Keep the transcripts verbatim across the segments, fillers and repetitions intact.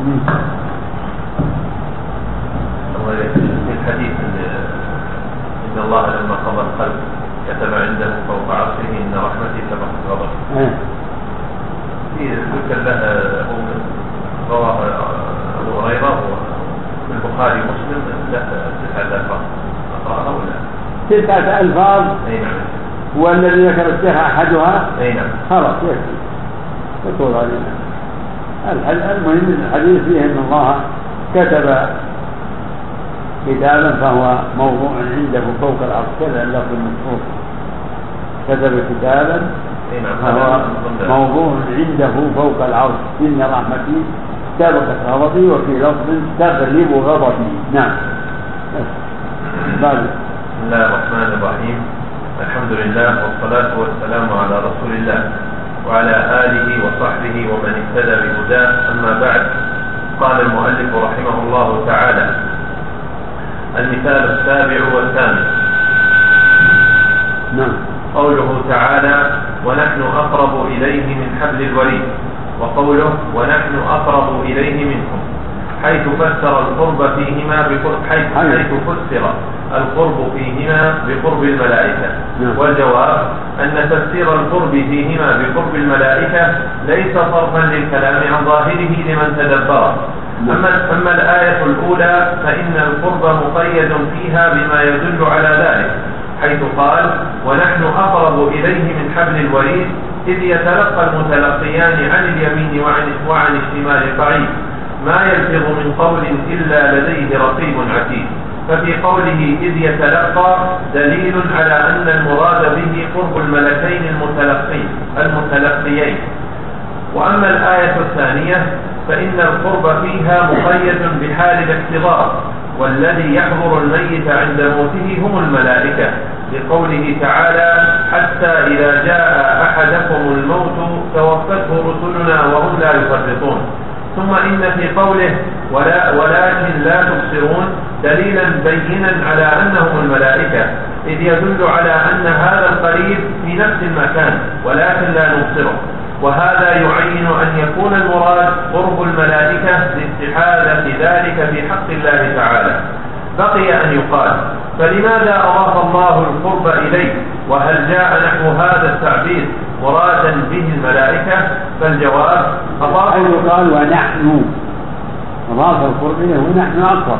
في الحديث إن الله لما قضى الخلق كتب عنده فوق عرشه إن رحمتي سبقت غضبي. في ذكر لها رواه أبو هريرة في البخاري ومسلم تسعة ألفاظ أقرأها ولا؟ تسعة ألفاظ. أي نعم. والذي ذكر الشيخ أحدها. أي نعم. خلاص يكفي. يطول علينا. المهم الحديث فيه أن الله كتب كتابا فهو موضوع عنده فوق العرش كذا اللفظ المشهور. كتب كتابا فهو موضوع عنده فوق العرش إن رحمتي سبقت غضبي وفي لفظ تغلب غضبي. نعم. بسم الله الرحمن الرحيم. الحمد لله والصلاة والسلام على رسول الله وعلى آله وصحبه ومن اهتدى بهداه. أما بعد، قال المؤلف رحمه الله تعالى: المثال السابع والثامن. نعم. قوله تعالى: ونحن أقرب إليه من حبل الوريد، وقوله: ونحن أقرب إليه منكم، حيث فسر القرب فيهما بقرب حيث, حيث فسر القرب فيهما بقرب الملائكة. والجواب أن تفسير القرب فيهما بقرب الملائكة ليس صرفا للكلام عن ظاهره لمن تدبره. أما, أما الآية الأولى فإن القرب مقيد فيها بما يدل على ذلك، حيث قال: ونحن أقرب إليه من حبل الوريد، إذ يتلقى المتلقيان عن اليمين وعن, وعن الشمال قعيد، ما يلفظ من قول إلا لديه رقيب عتيد. ففي قوله إذ يتلقى دليل على أن المراد به قرب الملكين المتلقين المتلقيين. وأما الآية الثانية فإن القرب فيها مقيد بحال الاحتضار، والذي يحضر الميت عند موته هم الملائكة، لقوله تعالى: حتى إذا جاء أحدكم الموت توفته رسلنا وهم لا يفرطون. ثم إن في قوله ولا ولكن لا تبصرون دليلا بينا على أنهم الملائكة، إذ يدل على أن هذا القريب في نفس المكان ولكن لا نبصره، وهذا يعين أن يكون المراد قرب الملائكة لاستحالة ذلك في حق الله تعالى. بقي أن يقال: فلماذا أضاف الله القرب إليه؟ وهل جاء نحو هذا التعبير مرادا به الملائكة؟ فالجواب: أضاف يقال ونحن أضاف القرب إليه ونحن أقرب،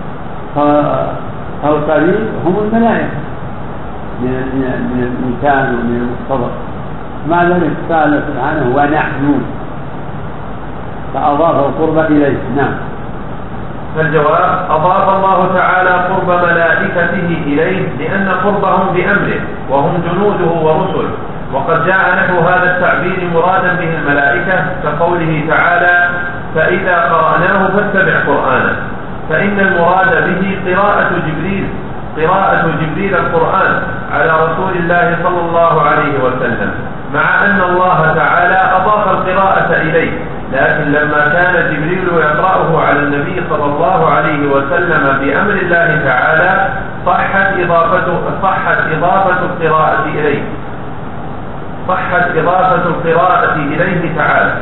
فالقريب هم الملائكة من الإنسان ومن المقتضى، مع ذلك قال سبحانه ونحن، فأضاف القرب إليه. نعم. فالجواب: أضاف الله تعالى قرب ملائكته إليه لأن قربهم بأمره وهم جنوده ورسله، وقد جاء نحو هذا التعبير مرادا به الملائكة كقوله تعالى: فإذا قرأناه فاتبع قرآنه، فإن المراد به قراءة جبريل قراءة جبريل القرآن على رسول الله صلى الله عليه وسلم، مع أن الله تعالى أضاف القراءة إليه، لكن لما كان جبريل يقرأه على النبي صلى الله عليه وسلم بأمر الله تعالى صحت إضافة صحت إضافة القراءة إليه صحت إضافة القراءة إليه تعالى.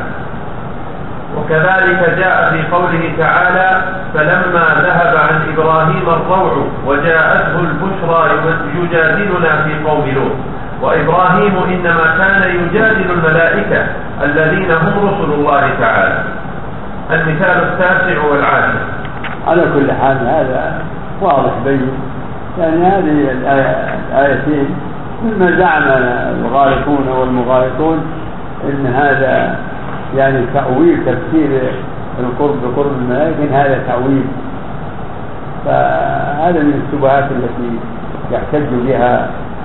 وكذلك جاء في قوله تعالى: فلما ذهب عن إبراهيم الروع وجاءته البشرى يجادلنا في قوم لوط. وإبراهيم إنما كان يجادل الملائكة الذين هم رسل الله تعالى. المثال التاسع والعاشر. على كل حال هذا واضح بين، يعني هذه الآيتين مما زعم الغالطون والمغالطون إن هذا يعني تأويل تفسير القرب بقرب الملائكة، هذا تأويل، فهذا من الشبهات التي يحتج بها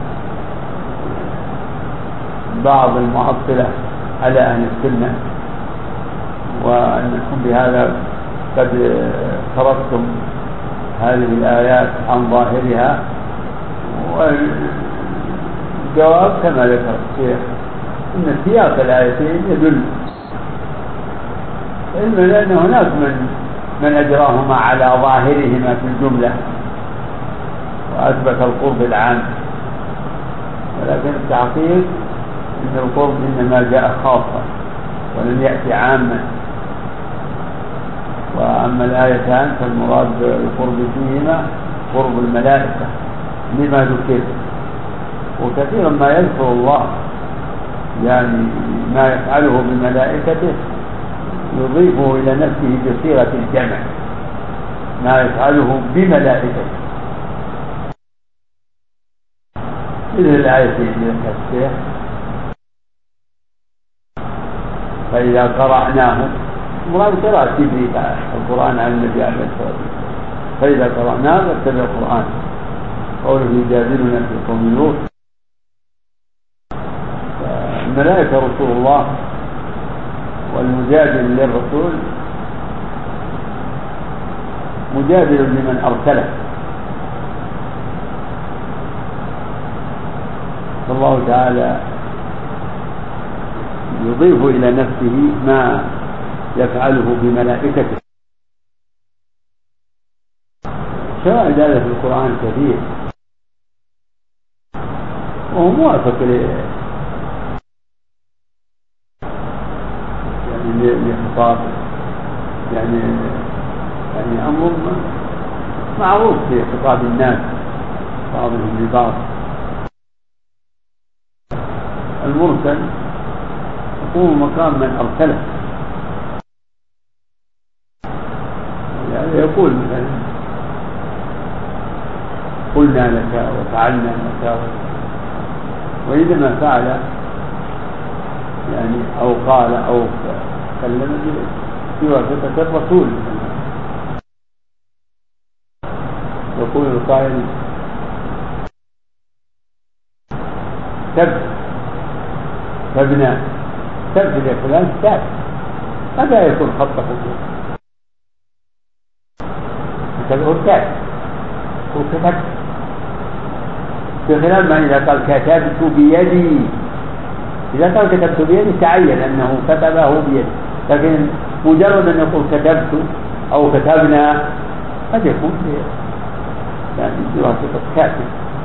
بعض المعطلة على أهل السنة، وأنكم بهذا قد تركتم هذه الآيات عن ظاهرها. والجواب كما ذكر الشيخ إن سياق الآيتين يدل، علما لأن هناك من من أجراهما على ظاهرهما في الجملة وأثبت القرب العام، ولكن التحقيق إن القرب إنما جاء خاصا ولم يأتي عاما. وأما الآيتان فالمراد بالقرب فيهما قرب الملائكة لما ذكر. وكثيرا ما يذكر الله يعني ما يفعله بملائكته يضيفه إلى نفسه بصيغة الجمع، ما يفعله بملائكته، مثل الآية في التفسير فإذا قرأناه، مراد قراءة جبريل القرآن على النبي عليه الصلاة والسلام، فإذا قرأناه فاتبع القرآن. قوله يجادلنا في قوم لوط، الملائكة رسول الله، والمجادل للرسول مجادل لمن أرسله، فالله تعالى يضيف إلى نفسه ما يفعله بملائكته. شواهد هذا في القرآن كثير، وهو موافق يعني لخطاب يعني يعني أمر معروف في خطاب الناس بعضهم لبعض. المرسل يقوم مقام من أرسله، يعني يقول مثلا قلنا لك وفعلنا لك، وإذا فعل يعني أو قال أو كلم بواسطة الرسول. يقول القائل تب تبنى تبنى يا فلان تاب، ماذا يكون خط خطوط تبعه تاب وكتبت، بخلاف ما إذا قال كتبت بيدي، إذا قال كتبت بيدي تعين أنه كتبه بيدي، لكن مجرد أن يقول كتبت أو كتبنا قد يكون يعني بواسطة كاتب.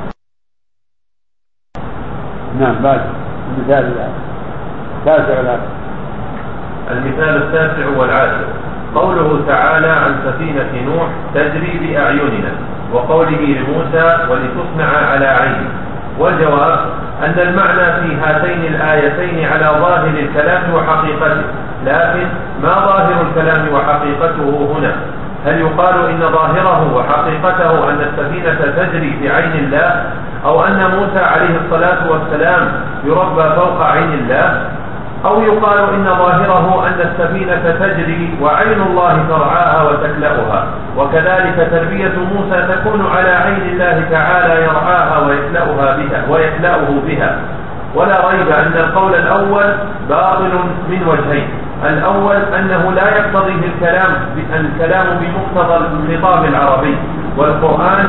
نعم. بعد المثال التاسع والعاشر. المثال التاسع والعاشر قوله تعالى عن سفينة نوح تجري بأعيننا، وقوله لموسى ولتصنع على عيني. والجواب أن المعنى في هاتين الآيتين على ظاهر الكلام وحقيقته، لكن ما ظاهر الكلام وحقيقته هنا؟ هل يقال إن ظاهره وحقيقته أن السفينة تجري بعين الله، أو أن موسى عليه الصلاة والسلام يربى فوق عين الله، أو يقال إن ظاهره أن السفينة تجري وعين الله ترعاها وتكلأها، وكذلك تربية موسى تكون على عين الله تعالى يرعاها ويكلأها بها ويكلأه بها. ولا ريب أن القول الأول باطل من وجهين: الأول أنه لا يقتضي الكلام الكلام بمقتضى الخطاب العربي، والقرآن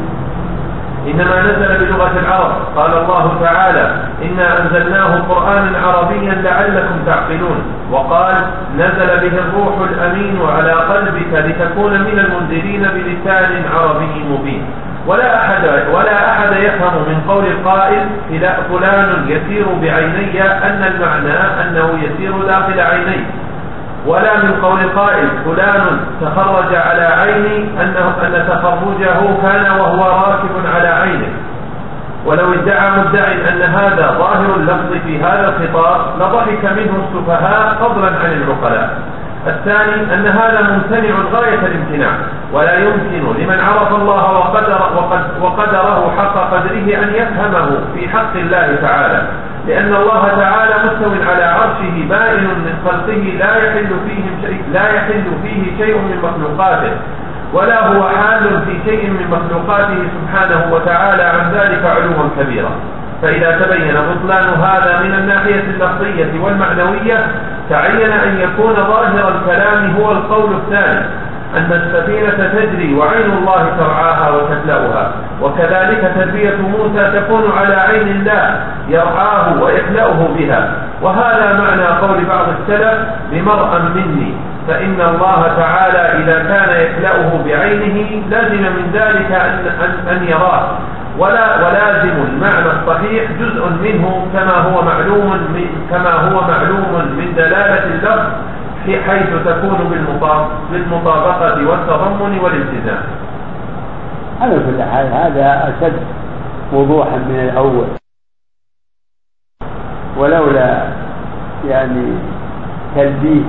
إنما نزل بلغة العرب. قال الله تعالى: إنا أنزلناه قرآنا عربيا لعلكم تعقلون. وقال: نزل به الروح الأمين على قلبك لتكون من المنذرين بلسان عربي مبين. ولا أحد, ولا أحد يفهم من قول القائل فلان يسير بعيني أن المعنى أنه يسير داخل عينيه، ولا من قول القائل فلان تخرج على عيني أنه أن تخرجه كان وهو راكب على عينه. ولو ادعى مدعي أن هذا ظاهر اللفظ في هذا الخطاب لضحك منه السفهاء فضلا عن العقلاء. الثاني أن هذا ممتنع غاية الامتناع، ولا يمكن لمن عرف الله وقدر وقد وقدره حق قدره أن يفهمه في حق الله تعالى، لأن الله تعالى مستو على عرشه بائن من خلقه لا يحل فيه شيء لا يحل فيه شيء من مخلوقاته، ولا هو حال في شيء من مخلوقاته سبحانه وتعالى عن ذلك علوا كبيرا. فإذا تبين بطلان هذا من الناحية اللفظية والمعنوية تعين أن يكون ظاهر الكلام هو القول الثاني، أن السفينة تجري وعين الله ترعاها وتكلأها، وكذلك تربية موسى تكون على عين الله يرعاه ويكلأه بها. وهذا معنى قول بعض السلف بمرأ مني، فإن الله تعالى إذا كان يكلأه بعينه لازم من ذلك أن, أن, أن يراه، ولا ولازم المعنى الصحيح جزء منه كما هو معلوم من كما هو معلوم من دلالة اللفظ في حيث تكون بالمطابقة والتضمن والالتزام. على كل حال هذا أشد وضوحا من الأول، ولولا يعني تلبيس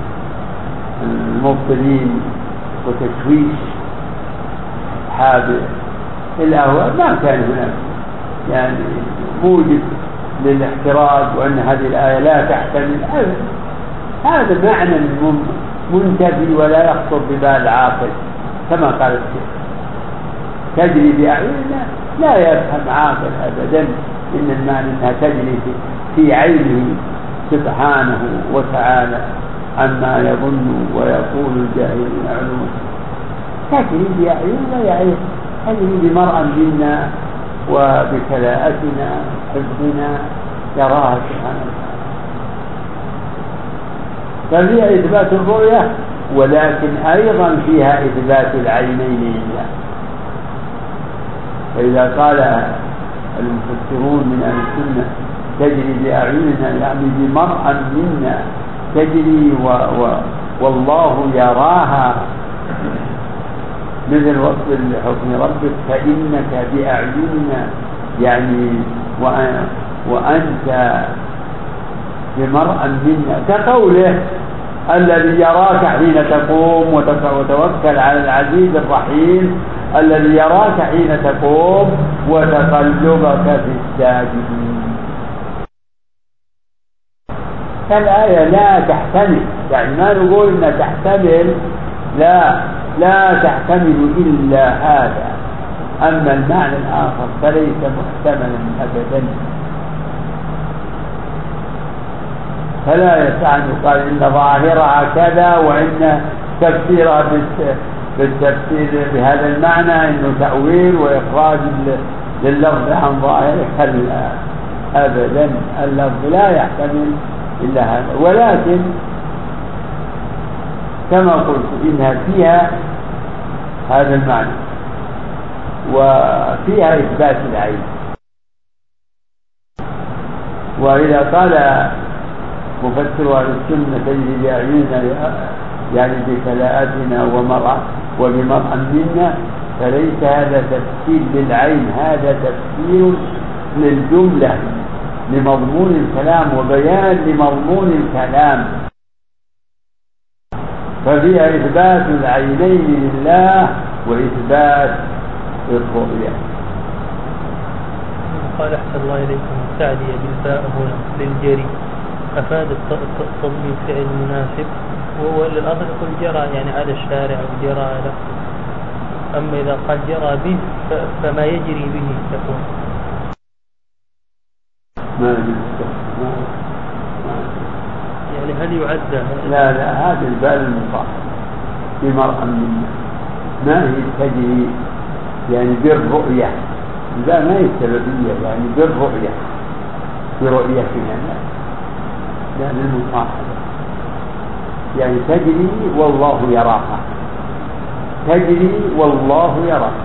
المبطلين وتشويش أصحاب الأهواء ما كان هناك يعني موجب للاحتراز وأن هذه الآية لا تحتمل أبدا. هذا معنى منتفي ولا يخطر ببال عاقل، كما قال الشيخ تجري بأعيننا لا يفهم عاقل أبدا إن المعنى أنها تجري في عينه سبحانه وتعالى عما يظن ويقول الجاهلون علوم. تجري بأعيننا يعني تجري بمرأى منا وبكلاءتنا حفظنا يراها سبحانه وتعالى. ففيها إثبات الرؤية ولكن أيضا فيها إثبات العينين لله. فإذا قال المفسرون من أهل السنة تجري بأعيننا يعني بمرأى منا تجري و و والله يراها مثل وصف لحكم ربك فإنك بأعيننا يعني وأنت بمرأى منا، كقوله الذي يراك حين تقوم وتوكل على العزيز الرحيم الذي يراك حين تقوم وتقلبك في الساجدين. فالآية لا تحتمل، يعني ما نقول إنها تحتمل، لا لا تحتمل إلا هذا، أما المعنى الآخر فليس محتملا أبدا. فلا يسع أن يقال إن ظاهرها كذا وإن تفسيرها بالتفسير بهذا المعنى إنه تأويل وإخراج لللفظ عن ظاهره. كلا أبدا، اللفظ لا يحتمل إلا هذا. ولكن كما قلت إنها فيها هذا المعنى وفيها إثبات العين. وإذا قال مفسر أهل السنة تجري بأعيننا يعني بكلاءتنا ومرأة وبمرأة منا، فليس هذا تفسير للعين، هذا تفسير للجملة لمضمون الكلام وبيان لمضمون الكلام. ففيها إثبات العينين لله وإثبات الرؤية. قال أحسن الله إليكم التعدية بالفاء هنا للجري أفاد التضمين فعل مناسب، وهو للأصل يقول جرى يعني على الشارع أو جرى على، أما إذا قال جرى به فما يجري به تكون ما يعني هل يعد؟ لا لا، هذا البال المصاحب بمرأة منا ما هي تجري يعني بالرؤية، لا ما هي السببية يعني بالرؤية برؤيتنا، لا يعني المصاحبة يعني تجري والله يراها، تجري والله يراها.